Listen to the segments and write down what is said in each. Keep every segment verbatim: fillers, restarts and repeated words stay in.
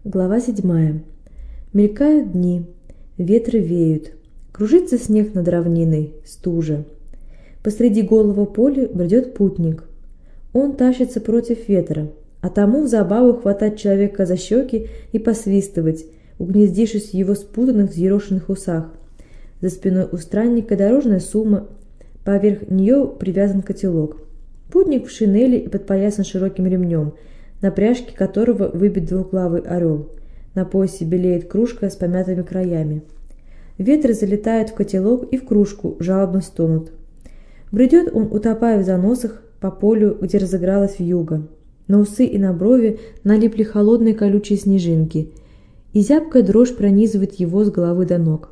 Глава седьмая. Мелькают дни, ветры веют, кружится снег над равниной, стужа. Посреди голого поля бредет путник. Он тащится против ветра, а тому в забаву хватать человека за щеки и посвистывать, угнездившись в его спутанных взъерошенных усах. За спиной у странника дорожная сумма, поверх нее привязан котелок. Путник в шинели и подпоясан широким ремнем, на пряжке которого выбит двуглавый орел. На поясе белеет кружка с помятыми краями. Ветры залетают в котелок и в кружку, жалобно стонут. Бредет он, утопая в заносах, по полю, где разыгралась вьюга. На усы и на брови налипли холодные колючие снежинки, и зябкая дрожь пронизывает его с головы до ног.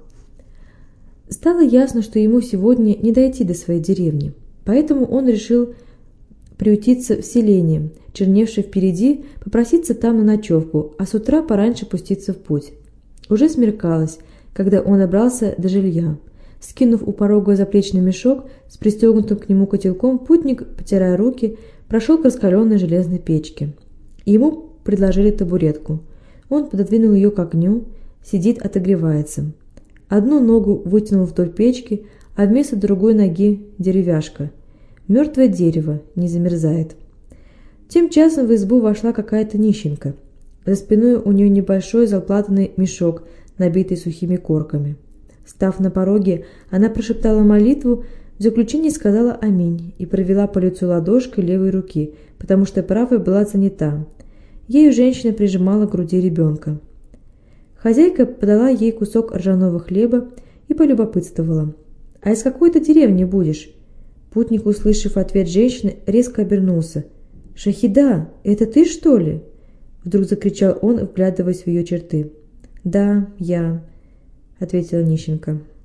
Стало ясно, что ему сегодня не дойти до своей деревни, поэтому он решил приютиться в селении, черневшее впереди, попроситься там на ночевку, а с утра пораньше пуститься в путь. Уже смеркалось, когда он добрался до жилья. Скинув у порога заплечный мешок с пристегнутым к нему котелком, путник, потирая руки, прошел к раскаленной железной печке. Ему предложили табуретку. Он пододвинул ее к огню, сидит, отогревается. Одну ногу вытянул вдоль печки, а вместо другой ноги деревяшка. Мертвое дерево, не замерзает. Тем часом в избу вошла какая-то нищенка. За спиной у нее небольшой заплатанный мешок, набитый сухими корками. Став на пороге, она прошептала молитву, в заключение сказала «Аминь» и провела по лицу ладошкой левой руки, потому что правая была занята. Ею женщина прижимала к груди ребенка. Хозяйка подала ей кусок ржаного хлеба и полюбопытствовала: «А из какой ты деревни будешь?» Путник, услышав ответ женщины, резко обернулся. «Шахида, это ты, что ли?» Вдруг закричал он, вглядываясь в ее черты. «Да, я», — ответила нищенка.